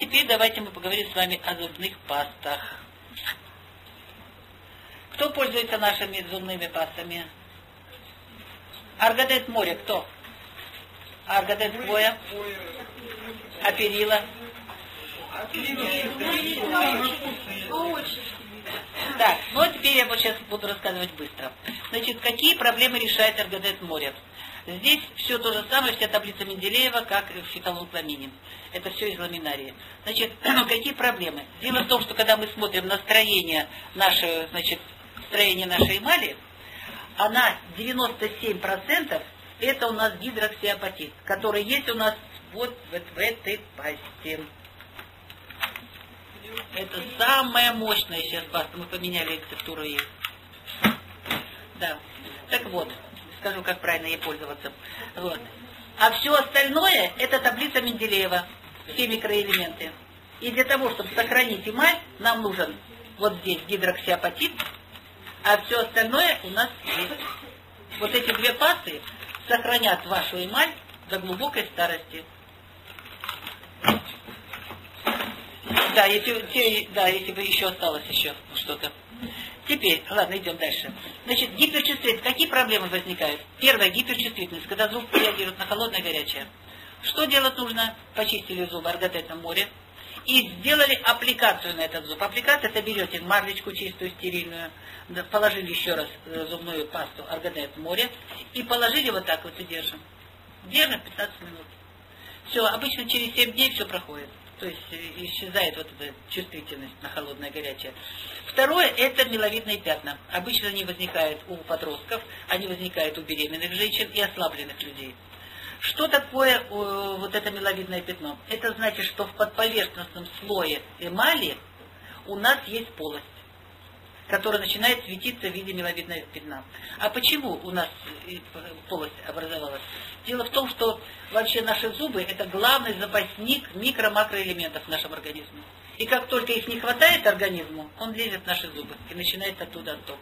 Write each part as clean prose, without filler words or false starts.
теперь давайте мы поговорим с вами о зубных пастах. Кто пользуется нашими зубными пастами? Аргадет море, кто? Аргадет хвоя? Аперила? Так, ну а теперь я вот сейчас буду рассказывать быстро. Значит, какие проблемы решает Аргадет море? Здесь все то же самое, вся таблица Менделеева, как в фиталонхламине. Это все из ламинарии. Значит, какие проблемы? Дело в том, что когда мы смотрим на строение нашей эмали, она 97% это у нас гидроксиапатит, который есть у нас вот в этой пасте. Это самая мощная сейчас паста. Мы поменяли рецептуру ей. Да. Так вот, скажу, как правильно ей пользоваться. Вот. А все остальное это таблица Менделеева. Все микроэлементы. И для того, чтобы сохранить эмаль, нам нужен вот здесь гидроксиапатит, а все остальное у нас есть. Вот эти две пасты сохранят вашу эмаль до глубокой старости. Да, если бы еще осталось что-то. Теперь, ладно, идем дальше. Значит, гиперчувствительность. Какие проблемы возникают? Первая, гиперчувствительность, когда зуб реагирует на холодное и горячее. Что делать нужно? Почистили зубы Аргадетом море и сделали аппликацию на этот зуб. Аппликация — это берете марлечку чистую, стерильную, положили еще раз зубную пасту Аргадет море и положили вот так вот и держим. Держим 15 минут. Все, обычно через 7 дней все проходит. То есть исчезает вот эта чувствительность на холодное и горячее. Второе — это миловидные пятна. Обычно они возникают у подростков, они возникают у беременных женщин и ослабленных людей. Что такое вот это миловидное пятно? Это значит, что в подповерхностном слое эмали у нас есть полость, которая начинает светиться в виде миловидного пятна. А почему у нас полость образовалась? Дело в том, что вообще наши зубы — это главный запасник микро-макроэлементов в нашем организме. И как только их не хватает организму, он лезет в наши зубы и начинает оттуда отток.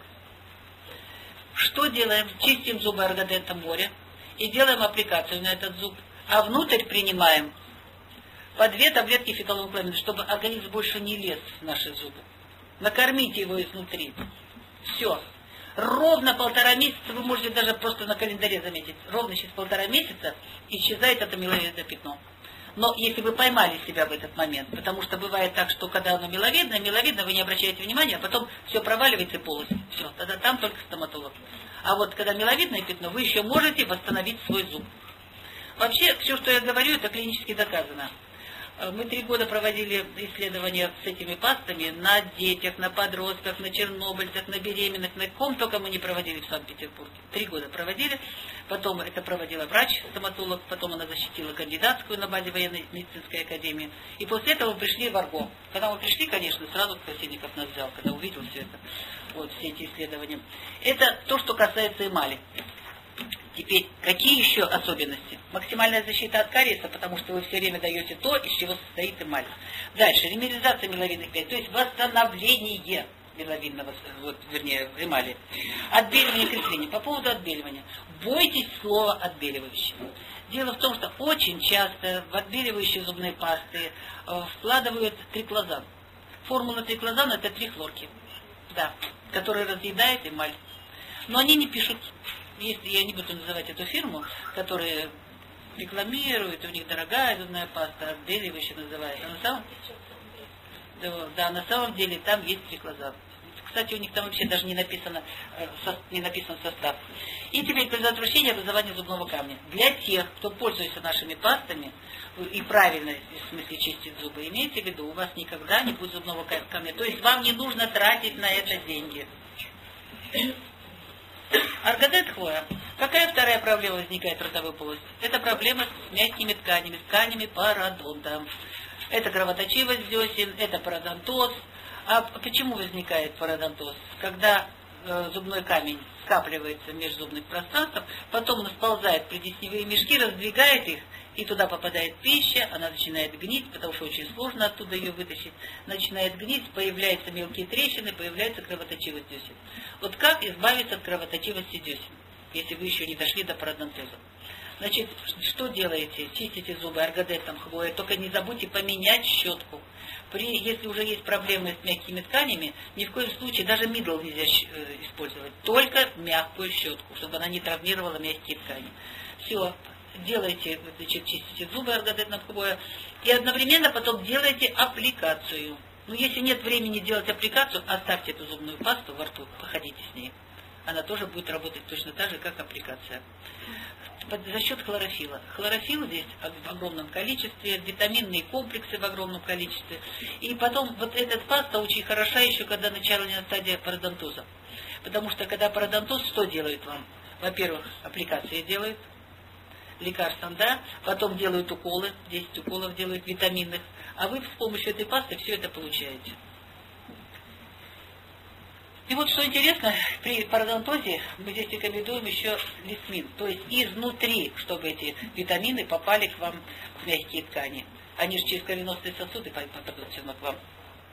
Что делаем? Чистим зубы Аргадетом море и делаем аппликацию на этот зуб. А внутрь принимаем по 2 таблетки фиталонхламина, чтобы организм больше не лез в наши зубы. Накормите его изнутри. Все. Ровно 1,5 месяца, вы можете даже просто на календаре заметить, ровно через 1,5 месяца исчезает это миловидное пятно. Но если вы поймали себя в этот момент, потому что бывает так, что когда оно миловидное, вы не обращаете внимания, а потом все проваливается и полость. Все, тогда там только стоматолог. А вот когда миловидное пятно, вы еще можете восстановить свой зуб. Вообще, все, что я говорю, это клинически доказано. Мы 3 года проводили исследования с этими пастами на детях, на подростках, на чернобыльцах, на беременных, на ком только мы не проводили в Санкт-Петербурге. 3 года проводили, потом это проводила врач-стоматолог, потом она защитила кандидатскую на базе военной медицинской академии. И после этого мы пришли в Арго. Когда мы пришли, конечно, сразу Красильников нас взял, когда увидел все это, вот все эти исследования. Это то, что касается эмали. Теперь, какие еще особенности? Максимальная защита от кариеса, потому что вы все время даете то, из чего состоит эмаль. Дальше, ремеризация миловидных пятен, то есть восстановление миловидного, эмали. Отбеливание и крепление. По поводу отбеливания. Бойтесь слова отбеливающее. Дело в том, что очень часто в отбеливающие зубные пасты вкладывают триклозан. Формула триклозана — это 3 хлорки, да, которые разъедают эмаль. Но они не пишут. Если я не буду называть эту фирму, которая рекламирует, у них дорогая зубная паста, отбеливающая называется. На самом деле там есть триклозан. Кстати, у них там вообще даже не написан состав. И теперь предотвращение образования зубного камня. Для тех, кто пользуется нашими пастами и правильно, в смысле, чистит зубы, имейте в виду, у вас никогда не будет зубного камня. То есть вам не нужно тратить на это деньги. Аргадет хвоя. Какая вторая проблема возникает в ротовой полости? Это проблема с мягкими тканями пародонта. Это кровоточивость десен, это пародонтоз. А почему возникает пародонтоз? Когда зубной камень скапливается в межзубных пространствах, потом он сползает в предесневые мешки, раздвигает их, и туда попадает пища, она начинает гнить, потому что очень сложно оттуда ее вытащить. Начинает гнить, появляются мелкие трещины, появляется кровоточивость десен. Вот как избавиться от кровоточивости десен, если вы еще не дошли до пародонтоза? Значит, что делаете? Чистите зубы аргадетом хвоя, только не забудьте поменять щетку. Если уже есть проблемы с мягкими тканями, ни в коем случае даже мидл нельзя использовать, только мягкую щетку, чтобы она не травмировала мягкие ткани. Все, делайте, значит, чистите зубы аргадетом хвоя и одновременно потом делайте аппликацию. Но если нет времени делать аппликацию, оставьте эту зубную пасту во рту, походите с ней. Она тоже будет работать точно так же, как аппликация. За счет хлорофила. Хлорофил здесь в огромном количестве, витаминные комплексы в огромном количестве. И потом вот эта паста очень хороша еще, когда начальная стадия пародонтоза. Потому что когда пародонтоз, что делает вам? Во-первых, аппликации делают, лекарством, да, потом делают уколы, 10 уколов делают витаминных, а вы с помощью этой пасты все это получаете. И вот что интересно, при пародонтозе мы здесь рекомендуем еще лисмин, то есть изнутри, чтобы эти витамины попали к вам в мягкие ткани. Они же через кровеносные сосуды попадут все равно к вам.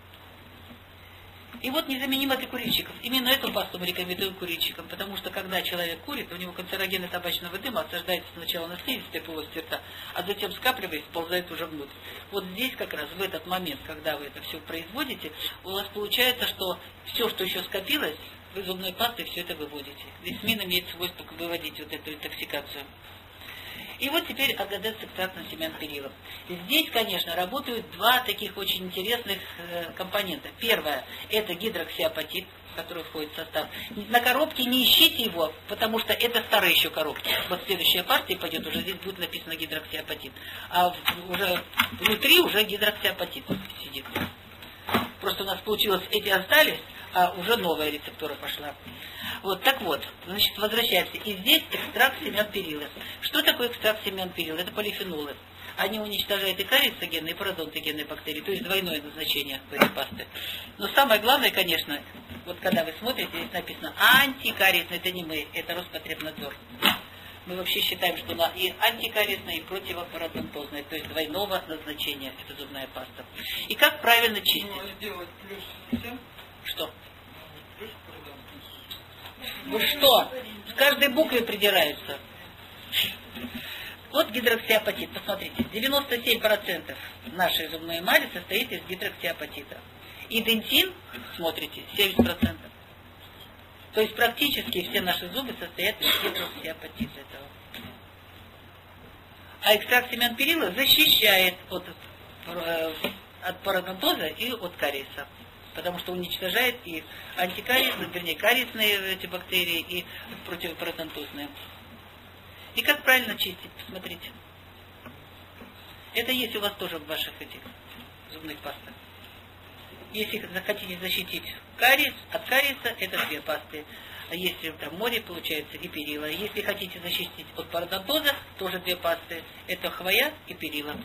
И вот незаменимо для курильщиков. Именно эту пасту мы рекомендуем курильщикам, потому что когда человек курит, у него канцерогены табачного дыма осаждается сначала на слизистой полости рта, а затем скапливаясь, сползает уже внутрь. Вот здесь как раз в этот момент, когда вы это все производите, у вас получается, что все, что еще скопилось, вы зубной пастой все это выводите. Лисмин имеет свойство выводить вот эту интоксикацию. И вот теперь агадет с экстрактом семян перила. Здесь, конечно, работают два таких очень интересных компонента. Первое – это гидроксиапатит, который входит в состав. На коробке не ищите его, потому что это старые еще коробки. Вот следующая партия пойдет, уже здесь будет написано гидроксиапатит. А уже внутри уже гидроксиапатит сидит. Просто у нас получилось, эти остались, а уже новая рецептура пошла. Вот, так вот, значит, возвращаемся. И здесь экстракт семян перила. Что такое экстракт семян перила? Это полифенолы. Они уничтожают и кариесогенные, и пародонтогенные бактерии, то есть двойное назначение этой пасты. Но самое главное, конечно, вот когда вы смотрите, здесь написано антикариесный, это не мы, это Роспотребнадзор. Мы вообще считаем, что она и антикариесная, и противопаrodонтозная, то есть двойного назначения, это зубная паста. И как правильно чистить? Что? Вы что? С каждой буквой придираются. Вот гидроксиапатит, посмотрите, 97% нашей зубной эмали состоит из гидроксиапатита. И дентин, смотрите, 70%. То есть практически все наши зубы состоят из гидроксиапатита этого. А экстракт семян перила защищает от пародонтоза и от кариеса. Потому что уничтожает и антикариесные, вернее, кариесные эти бактерии, и противопаrodонтозные. И как правильно чистить, посмотрите. Это есть у вас тоже в ваших этих зубных пастах. Если захотите защитить кариес, от кариеса, это две пасты. А если там море, получается, и перила. Если хотите защитить от пародонтоза, тоже две пасты. Это хвоя и перила.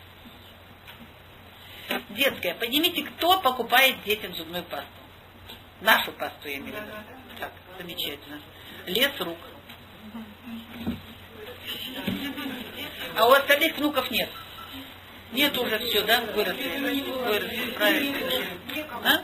Детская. Поднимите, кто покупает детям зубную пасту? Нашу пасту, я имею в виду. Так, замечательно. Лес рук. А у остальных внуков нет. Нет уже все, да? Выросли, правильно. А?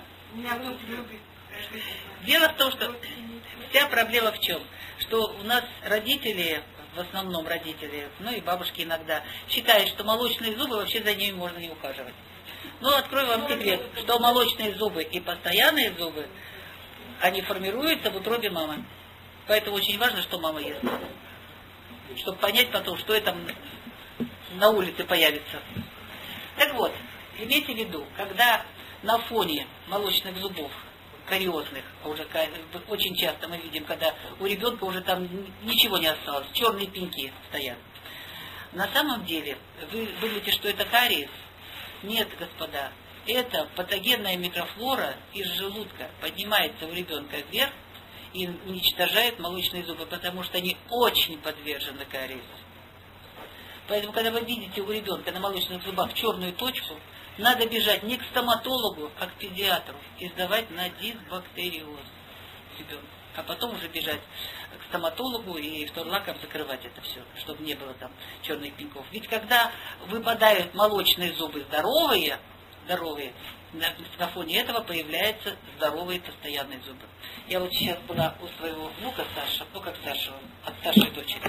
Дело в том, что вся проблема в чем? Что у нас родители, в основном родители, ну и бабушки иногда, считают, что молочные зубы, вообще за ними можно не ухаживать. Но открою вам секрет, что молочные зубы и постоянные зубы, они формируются в утробе мамы. Поэтому очень важно, что мама ест. Чтобы понять потом, что это на улице появится. Так вот, имейте в виду, когда на фоне молочных зубов, кариозных, а уже очень часто мы видим, когда у ребенка уже там ничего не осталось, черные пеньки стоят. На самом деле, вы думаете, что это кариес? Нет, господа, это патогенная микрофлора из желудка поднимается у ребенка вверх и уничтожает молочные зубы, потому что они очень подвержены кариесу. Поэтому, когда вы видите у ребенка на молочных зубах черную точку, надо бежать не к стоматологу, а к педиатру и сдавать на дисбактериоз ребенка. А потом уже бежать к стоматологу и вторлаком закрывать это все, чтобы не было там черных пеньков. Ведь когда выпадают молочные зубы здоровые, на фоне этого появляются здоровые постоянные зубы. Я вот сейчас была у своего внука старшего, ну как старшего, от старшей дочери.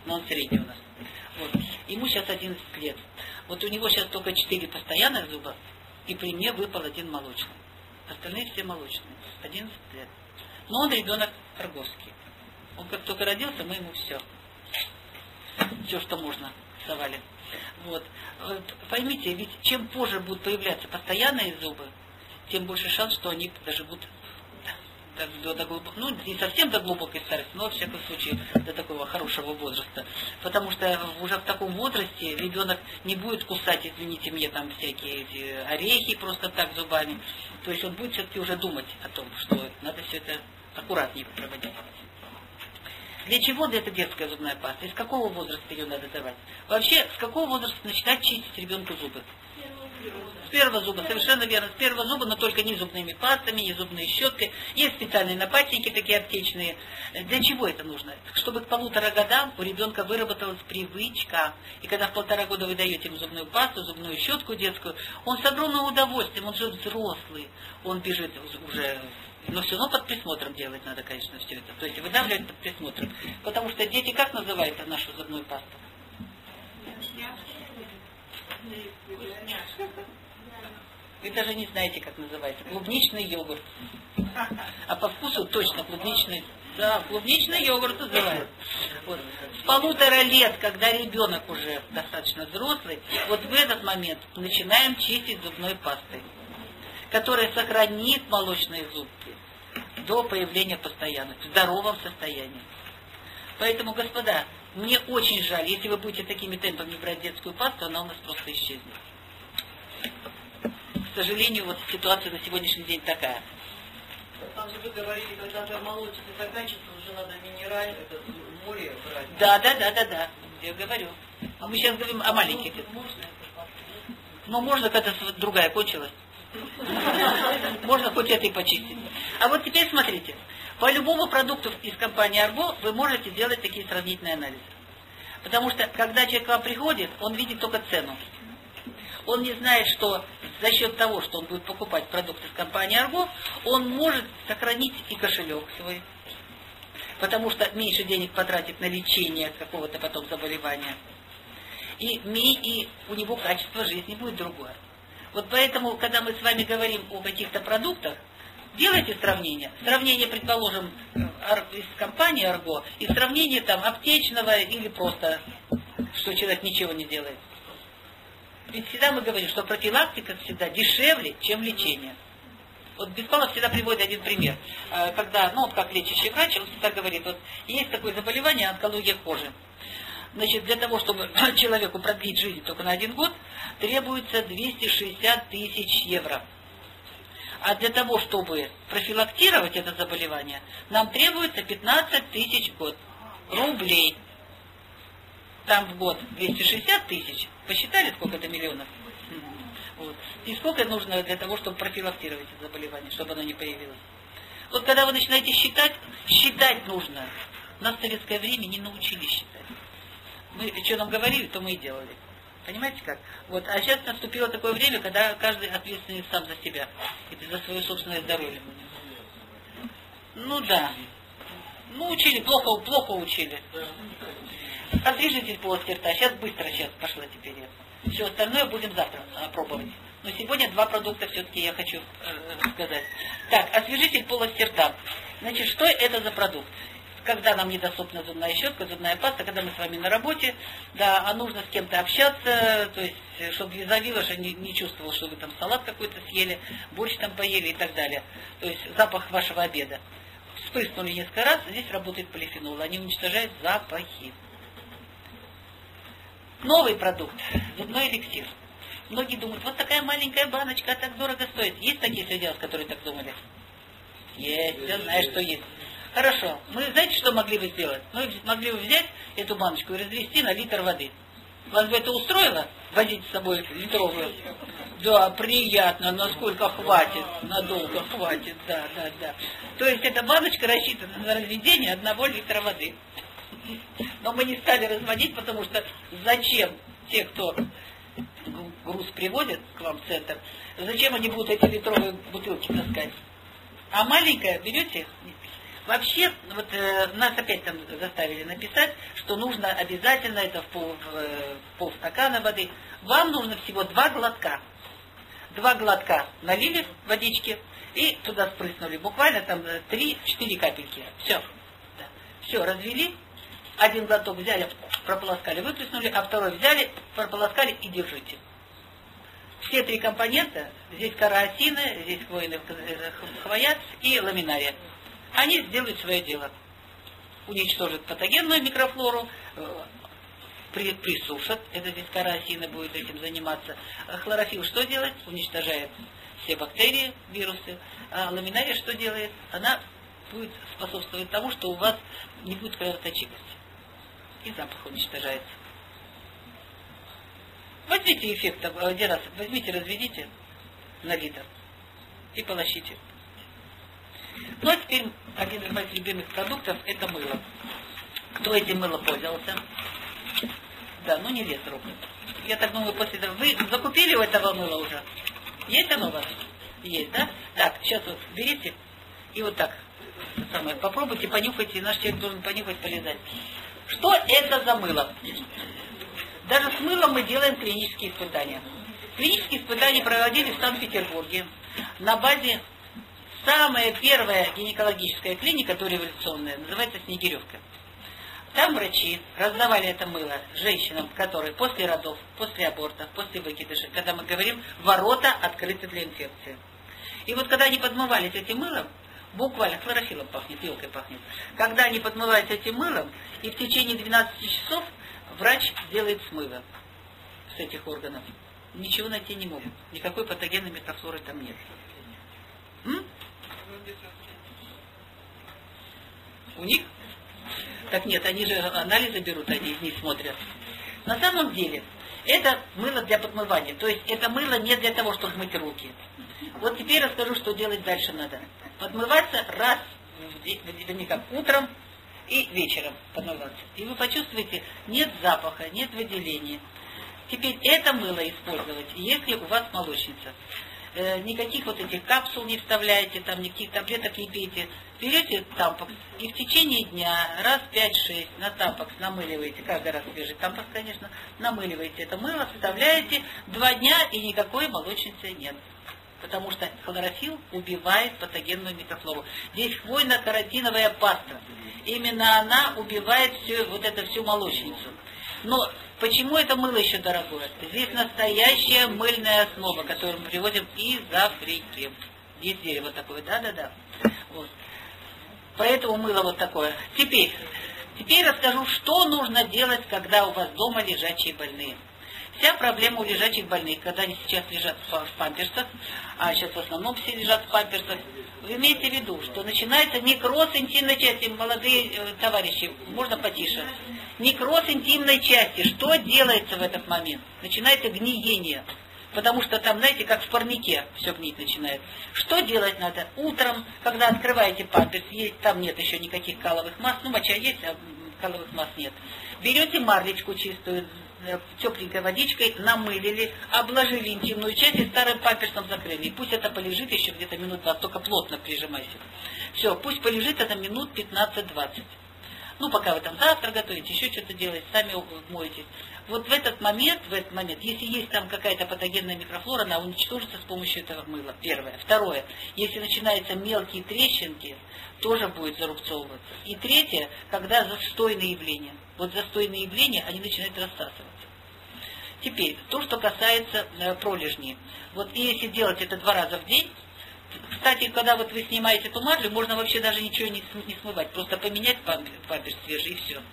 но он средний у нас. Вот. Ему сейчас 11 лет. Вот у него сейчас только 4 постоянных зуба, и при мне выпал 1 молочный. Остальные все молочные. 11 лет. Но он ребенок арговский. Он как только родился, мы ему все, что можно, совали. Вот. Поймите, ведь чем позже будут появляться постоянные зубы, тем больше шанс, что они доживут до глубокой, ну, не совсем до глубокой старости, но, во всяком случае, до такого хорошего возраста. Потому что уже в таком возрасте ребенок не будет кусать, извините мне, там всякие эти орехи просто так зубами. То есть он будет все-таки уже думать о том, что надо все это аккуратнее проводить. Для чего это детская зубная паста? Из какого возраста ее надо давать? Вообще, с какого возраста начинать чистить ребенку зубы? С первого зуба, совершенно верно. С первого зуба, но только не зубными пастами, не зубной щеткой. Есть специальные напатчики, такие аптечные. Для чего это нужно? Чтобы к 1,5 годам у ребенка выработалась привычка. И когда в 1,5 года вы даете ему зубную пасту, зубную щетку детскую, он с огромным удовольствием, он же взрослый, он бежит уже... Но все равно под присмотром делать надо, конечно, все это. То есть выдавливать под присмотром. Потому что дети как называют нашу зубную пасту? Вы даже не знаете, как называется. Клубничный йогурт. А по вкусу точно клубничный. Да, клубничный йогурт называют. Вот. С 1,5 лет, когда ребенок уже достаточно взрослый, вот в этот момент начинаем чистить зубной пастой, которая сохранит молочные зубки до появления постоянных, в здоровом состоянии. Поэтому, господа, мне очень жаль, если вы будете такими темпами брать детскую пасту, она у нас просто исчезнет. К сожалению, вот ситуация на сегодняшний день такая. Там же вы говорили, когда молочный заканчивается, уже надо минеральное, это море брать. Да, я говорю. А мы сейчас говорим о маленьких. Но можно, когда другая кончилась. Можно хоть это и почистить. А вот теперь смотрите. По любому продукту из компании Арго вы можете делать такие сравнительные анализы. Потому что, когда человек к вам приходит, он видит только цену. Он не знает, что за счет того, что он будет покупать продукты из компании Арго, он может сохранить и кошелек свой. Потому что меньше денег потратит на лечение какого-то потом заболевания. И у него качество жизни будет другое. Вот поэтому, когда мы с вами говорим о каких-то продуктах, делайте сравнение. Сравнение, предположим, из компании Арго и сравнение там аптечного или просто, что человек ничего не делает. Ведь всегда мы говорим, что профилактика всегда дешевле, чем лечение. Вот Беспалов всегда приводит один пример. Когда, как лечащий врач, он всегда говорит, вот есть такое заболевание, онкология кожи. Значит, для того, чтобы человеку продлить жизнь только на 1 год, требуется 260 тысяч евро. А для того, чтобы профилактировать это заболевание, нам требуется 15 тысяч в год. Рублей. Там в год 260 тысяч. Посчитали, сколько это миллионов? Вот. И сколько нужно для того, чтобы профилактировать это заболевание, чтобы оно не появилось. Вот когда вы начинаете считать нужно. Нас в советское время не научились считать. Мы что нам говорили, то мы и делали. Понимаете как? Вот. А сейчас наступило такое время, когда каждый ответственный сам за себя. И за свое собственное здоровье. Ну да. Учили, плохо учили. Освежитель полости рта. Сейчас быстро пошла теперь. Все остальное будем завтра пробовать. Но сегодня 2 продукта все-таки я хочу сказать. Так, освежитель полости рта. Значит, что это за продукт? Когда нам недоступна зубная щетка, зубная паста, когда мы с вами на работе, да, а нужно с кем-то общаться, то есть, чтобы визавилаш не чувствовал, что вы там салат какой-то съели, борщ там поели и так далее. То есть запах вашего обеда. Вспрыснули несколько раз, здесь работает полифенол, они уничтожают запахи. Новый продукт, зубной эликсир. Многие думают, вот такая маленькая баночка, так дорого стоит. Есть такие среди вас, которые так думали? Есть, я знаю, что есть. Хорошо. Мы, знаете, что могли бы сделать? Мы могли бы взять эту баночку и развести на литр воды. Вас бы это устроило? Возить с собой литровую? Да, приятно, насколько хватит, надолго хватит, да. То есть эта баночка рассчитана на разведение 1 литра воды. Но мы не стали разводить, потому что зачем те, кто груз приводит к вам в центр, зачем они будут эти литровые бутылки таскать? А маленькая берете, Вообще, вот нас опять там заставили написать, что нужно обязательно это в полстакана воды. Вам нужно всего 2 глотка. 2 глотка налили водички и туда спрыснули. Буквально там 3-4 капельки. Все. Да. Все, развели. 1 глоток взяли, прополоскали, выплеснули, а второй взяли, прополоскали и держите. Все 3 компонента, здесь кора осины, здесь хвойный хвоя и ламинария. Они сделают свое дело. Уничтожат патогенную микрофлору, присушат, это здесь кора осины будет этим заниматься. Хлорофилл что делает? Уничтожает все бактерии, вирусы. А ламинария что делает? Она будет способствовать тому, что у вас не будет кровоточивости. И запах уничтожается. Возьмите эффект один раз, возьмите, разведите на литр и полощите. Ну а теперь один из моих любимых продуктов – это мыло. Кто этим мылом пользовался? Да, ну не лез руку. Я так думаю, после того... Вы закупили у этого мыла уже? Есть оно у вас? Есть, да? Так, сейчас вот берите и вот так самое, попробуйте, понюхайте, наш человек должен понюхать, полезать. Что это за мыло? Даже с мылом мы делаем клинические испытания. Клинические испытания проводили в Санкт-Петербурге на базе самая первая гинекологическая клиника, дореволюционная, называется Снегиревка. Там врачи раздавали это мыло женщинам, которые после родов, после абортов, после выкидыша, когда мы говорим, ворота открыты для инфекции. И вот когда они подмывались этим мылом, буквально хлорофиллом пахнет, елкой пахнет, когда они подмывались этим мылом, и в течение 12 часов врач делает смывы с этих органов. Ничего найти не могут. Никакой патогенной микрофлоры там нет. У них? Так нет, они же анализы берут, они не смотрят. На самом деле, это мыло для подмывания. То есть это мыло не для того, чтобы мыть руки. Вот теперь расскажу, что делать дальше надо. Подмываться раз в как утром и вечером подмываться. И вы почувствуете, нет запаха, нет выделения. Теперь это мыло использовать, если у вас молочница. Никаких вот этих капсул не вставляете, там никаких таблеток не пейте. Берете тампокс и в течение дня раз 5-6 на тампокс намыливаете, каждый раз свежий тампокс, конечно, намыливаете это мыло, вставляете 2 дня и никакой молочницы нет. Потому что хлорофилл убивает патогенную микрофлору. Здесь хвойно-каротиновая паста. Именно она убивает всю молочницу. Но почему это мыло еще дорогое? Здесь настоящая мыльная основа, которую мы привозим из Африки. Есть дерево такое, да. Вот. Поэтому мыло вот такое. Теперь расскажу, что нужно делать, когда у вас дома лежачие больные. Вся проблема у лежачих больных, когда они сейчас лежат в памперсах, а сейчас в основном все лежат в памперсах, вы имеете в виду, что начинается некроз интимной части, молодые товарищи, можно потише. Некроз интимной части, что делается в этот момент? Начинается гниение, потому что там, знаете, как в парнике все гнить начинает. Что делать надо? Утром, когда открываете памперс, там нет еще никаких каловых масс, моча есть, а каловых масс нет. Берете марлечку чистую, тепленькой водичкой, намылили, обложили интимную часть и старым памперсом закрыли. И пусть это полежит еще где-то минут 20, только плотно прижимайся. Все, пусть полежит это минут 15-20. Пока вы там завтрак готовите, еще что-то делаете, сами моетесь. Вот в этот момент, если есть там какая-то патогенная микрофлора, она уничтожится с помощью этого мыла. Первое. Второе. Если начинаются мелкие трещинки, тоже будет зарубцовываться. И третье, когда застойные явления. Вот застойные явления, они начинают рассасываться. Теперь, то, что касается пролежней. Вот если делать это 2 раза в день, кстати, когда вот вы снимаете эту марлю, можно вообще даже ничего не смывать, просто поменять памперс свежий и все.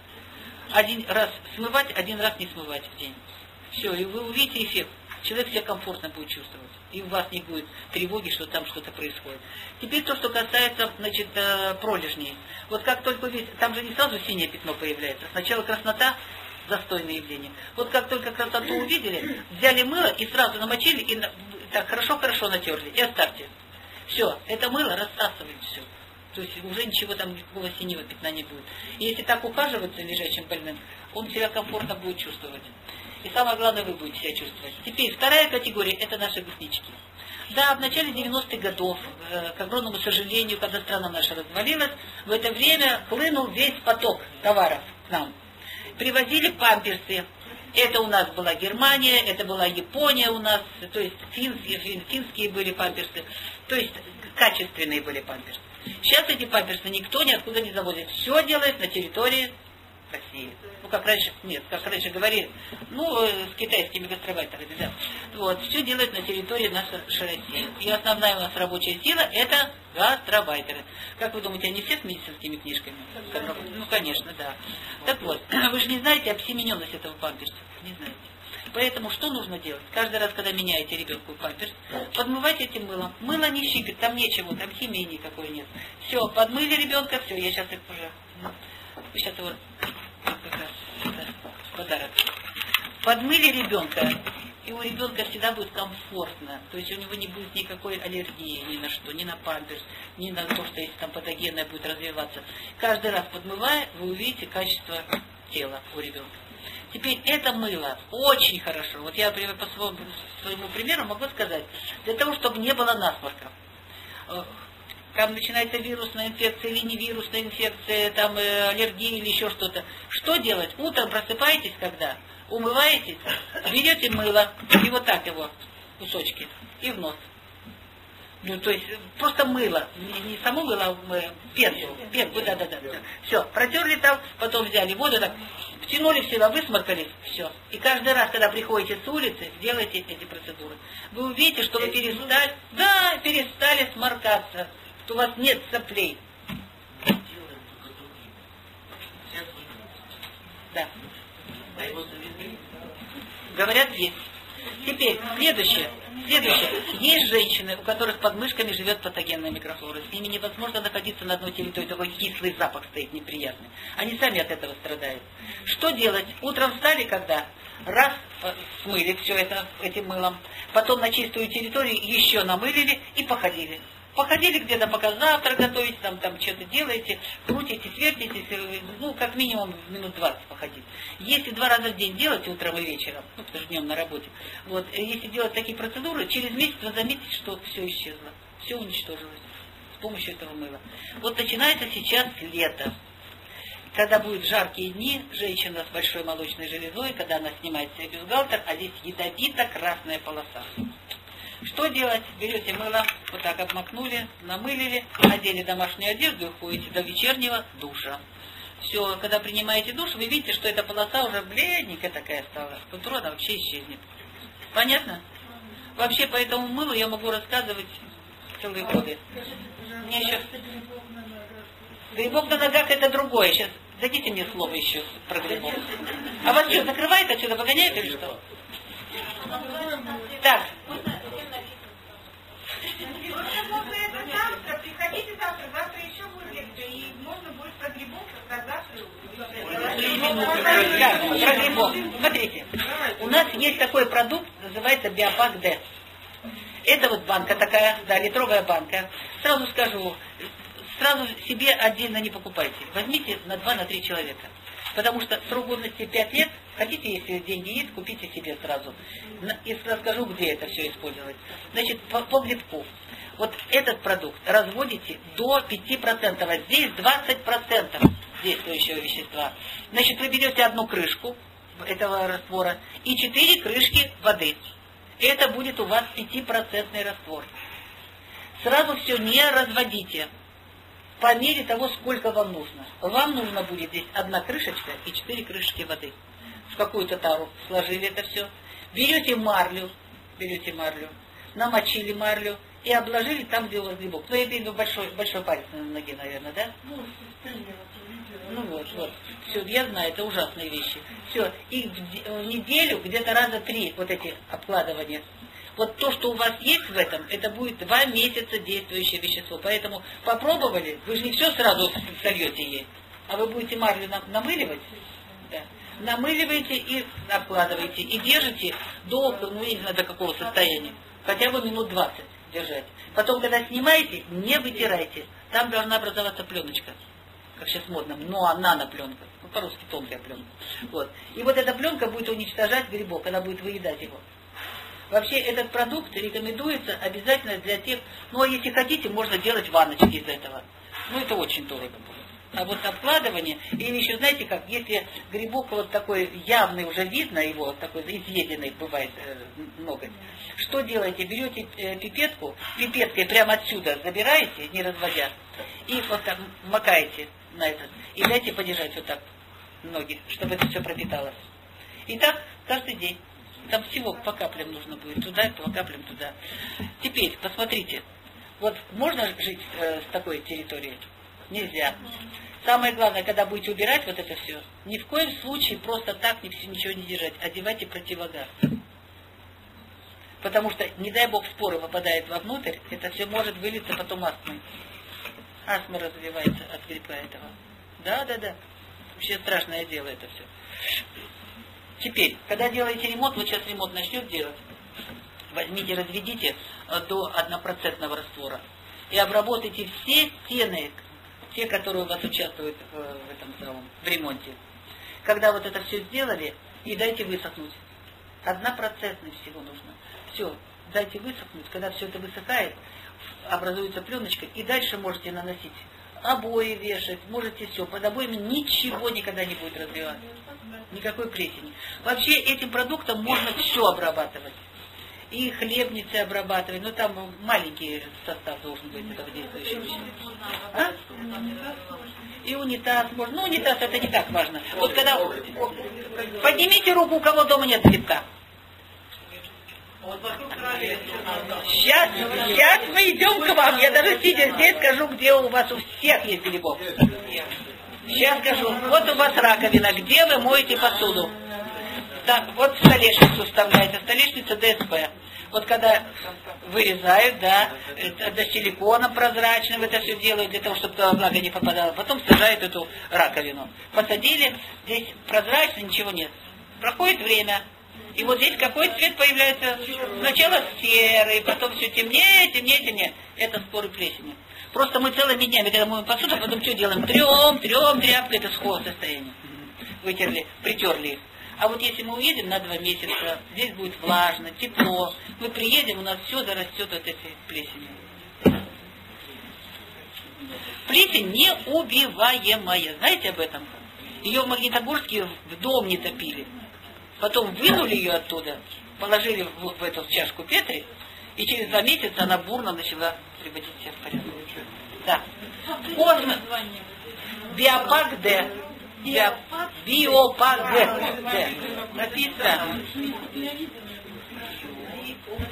1 раз смывать, 1 раз не смывать в день. Все, и вы увидите эффект. Человек себя комфортно будет чувствовать. И у вас не будет тревоги, что там что-то происходит. Теперь то, что касается, пролежней. Вот как только видите, там же не сразу синее пятно появляется. Сначала краснота, застойное явление. Вот как только красоту увидели, взяли мыло и сразу намочили, и так хорошо-хорошо натерли, и оставьте. Все, это мыло рассасывает все. То есть уже ничего там, никакого синего пятна не будет. И если так ухаживать за лежачим больным, он себя комфортно будет чувствовать. И самое главное, вы будете себя чувствовать. Теперь вторая категория – это наши густички. Да, в начале 90-х годов, к огромному сожалению, когда страна наша развалилась, в это время хлынул весь поток товаров к нам. Привозили памперсы. Это у нас была Германия, это была Япония у нас, то есть финские были памперсы, то есть качественные были памперсы. Сейчас эти памперсы никто ниоткуда не завозит. Все делает на территории России. Ну, как раньше говорили, с китайскими гастробайтерами, да. Вот, все делает на территории нашей России. И основная у нас рабочая сила – это гастробайтеры. Как вы думаете, они все с медицинскими книжками? Ну, конечно, да. Так вот, вы же не знаете обсемененность этого памперса? Не знаете. Поэтому что нужно делать? Каждый раз, когда меняете ребенку памперс, подмывайте этим мылом. Мыло не щипит, там нечего, там химии никакой нет. Все, подмыли ребенка, все, я сейчас их уже... Сейчас его как раз в подарок. Подмыли ребенка, и у ребенка всегда будет комфортно. То есть у него не будет никакой аллергии ни на что, ни на памперс, ни на то, что если там патогенное будет развиваться. Каждый раз подмывая, вы увидите качество тела у ребенка. Теперь это мыло очень хорошо. Вот я по своему примеру могу сказать, для того, чтобы не было насморка. Там начинается вирусная инфекция или невирусная инфекция, там аллергия или еще что-то. Что делать? Утром просыпаетесь, когда? Умываетесь, берете мыло и вот так его, кусочки, и в нос. Ну, то есть просто мыло, не само мыло, а пенку, да. Все, протерли там, потом взяли воду, так, втянули в себя, высморкались, все. И каждый раз, когда приходите с улицы, делайте эти процедуры. Вы увидите, что вы перестали сморкаться, что у вас нет соплей. Да. Говорят, есть. Теперь, следующее. Есть женщины, у которых под мышками живет патогенная микрофлора. С ними невозможно находиться на одной территории. Такой кислый запах стоит неприятный. Они сами от этого страдают. Что делать? Утром встали, когда? Раз, смыли все это этим мылом. Потом на чистую территорию еще намылили и походили. Походили где-то, пока завтрак готовите, там что-то делаете, крутитесь, вертитесь, как минимум минут 20 походить. Если 2 раза в день делать, утром и вечером, потому что днем на работе, вот, если делать такие процедуры, через месяц вы заметите, что все исчезло, все уничтожилось с помощью этого мыла. Вот начинается сейчас лето. Когда будут жаркие дни, женщина с большой молочной железой, когда она снимает себе бюстгальтер, а здесь ядовито-красная полоса. Что делать? Берете мыло, вот так обмакнули, намылили, одели домашнюю одежду и уходите до вечернего душа. Все, когда принимаете душ, вы видите, что эта полоса уже бледненькая такая стала. К утру она вообще исчезнет. Понятно? Вообще по этому мылу я могу рассказывать целые годы. Мне еще... Грибок на ногах это другое. Сейчас дадите мне слово еще про грибок. А вас что, закрывает отсюда, выгоняет или что? Так. Приходите завтра еще будет лекция, и можно будет про грибок рассказать. Про грибок. Смотрите, у нас есть такой продукт, называется Биопак Д. Это вот банка такая, да, литровая банка. Сразу скажу, сразу себе отдельно не покупайте. Возьмите на 2-3 человека. Потому что срок годности 5 лет, хотите, если деньги есть, купите себе сразу. И расскажу, где это все использовать. Значит, по грибку. Вот этот продукт разводите до 5%, а здесь 20% действующего вещества. Значит, вы берете одну крышку этого раствора и 4 крышки воды. Это будет у вас 5% раствор. Сразу все не разводите. По мере того, сколько вам нужно. Вам нужно будет здесь 1 крышечка и 4 крышечки воды. В какую-то тару сложили это все. Берете марлю, намочили марлю и обложили там, где у вас грибок. Ну, я имею в виду большой палец на ноге, наверное, да? Ну вот. Все, я знаю, это ужасные вещи. Все, и в неделю где-то раза 3 вот эти обкладывания. Вот то, что у вас есть в этом, это будет 2 месяца действующее вещество. Поэтому попробовали, вы же не все сразу сольете ей, а вы будете марлю намыливать, да. Намыливаете и обкладываете, и держите до, я не знаю, до какого состояния, хотя бы минут 20 держать. Потом, когда снимаете, не вытирайте. Там должна образоваться пленочка, как сейчас модно, но нанопленка, по-русски тонкая пленка. Вот. И вот эта пленка будет уничтожать грибок, она будет выедать его. Вообще этот продукт рекомендуется обязательно для тех, ну а если хотите, можно делать ванночки из этого. Ну это очень дорого будет. А вот обкладывание, или еще знаете как, если грибок вот такой явный, уже видно его, такой изъеденный бывает ноготь, что делаете? Берете пипетку, пипеткой прямо отсюда забираете, не разводя, и вот так макаете на этот, и дайте подержать вот так ноги, чтобы это все пропиталось. И так каждый день. Там всего по каплям нужно будет, туда, по каплям туда. Теперь, посмотрите, вот можно жить с такой территорией? Нельзя. Самое главное, когда будете убирать вот это все, ни в коем случае просто так ничего не держать. Одевайте противогаз. Потому что, не дай бог, споры попадают вовнутрь, это все может вылиться потом астмой. Астма развивается от грибка этого. Да. Вообще страшное дело это все. Теперь, когда делаете ремонт, вот сейчас ремонт начнет делать, возьмите, разведите до 1% раствора и обработайте все стены, те, которые у вас участвуют в этом самом, в ремонте. Когда вот это все сделали, и дайте высохнуть. 1% всего нужно. Все, дайте высохнуть. Когда все это высыхает, образуется пленочка, и дальше можете наносить обои, вешать, можете все. Под обоями ничего никогда не будет развиваться. Никакой плесени. Вообще этим продуктом можно все обрабатывать. И хлебницы обрабатывать, но там маленький состав должен быть этого действующего вещества. А? И унитаз можно. Ну, унитаз это не так важно. Вот когда... Поднимите руку, у кого дома нет грибка. Сейчас мы идем к вам. Я даже сидя здесь скажу, где у вас у всех есть грибок. Сейчас скажу. Вот у вас раковина. Где вы моете посуду? Так, вот столешницу вставляете. Столешница ДСП. Вот когда вырезают, да, до силикона прозрачным это все делают, для того, чтобы туда влага не попадала. Потом сажают эту раковину. Посадили, здесь прозрачно, ничего нет. Проходит время. И вот здесь какой цвет появляется? Сначала серый, потом все темнее. Это споры плесени. Просто мы целыми днями, когда моем посуду, потом что делаем? Трем тряпкой, это сухое состояние. Вытерли, притерли их. А вот если мы уедем на 2 месяца, здесь будет влажно, тепло, мы приедем, у нас все зарастет от этой плесени. Плесень неубиваемая. Знаете об этом? Ее в Магнитогорске в дом не топили. Потом вынули ее оттуда, положили в эту чашку Петри, и через 2 месяца она бурно начала приводить себя в порядок. Да. Биопак Д. Биопак Д. Написано.